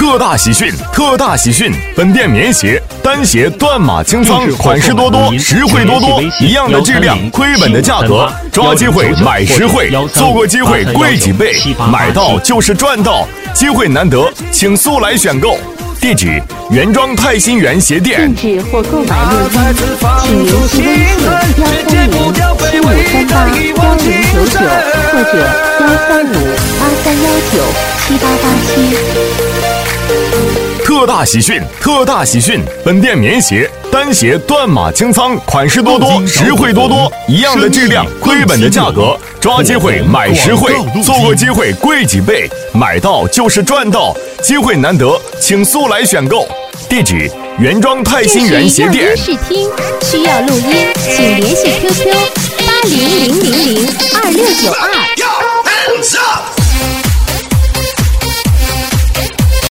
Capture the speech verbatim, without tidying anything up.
特大喜讯！特大喜讯！本店棉鞋、单鞋断码清仓，款式多多，实惠多多，一样的质量，亏本的价格，抓机会买实惠，错过机会贵几倍，买到就是赚到，机会难得，请速来选购。地址：原装泰新园鞋店。 定制或购买录音，请联系微信幺三零七五三八幺零九九或者幺三五八三幺九七八八七。 特大喜讯！特大喜讯！本店棉鞋、单鞋断码清仓，款式多多，实惠多多，一样的质量，亏本的价格，抓机会买实惠，错过机会贵几倍，买到就是赚到，机会难得，请速来选购。地址：原装泰新园鞋店。 试听需要录音，请联系 Q Q 八零零零零二六九二。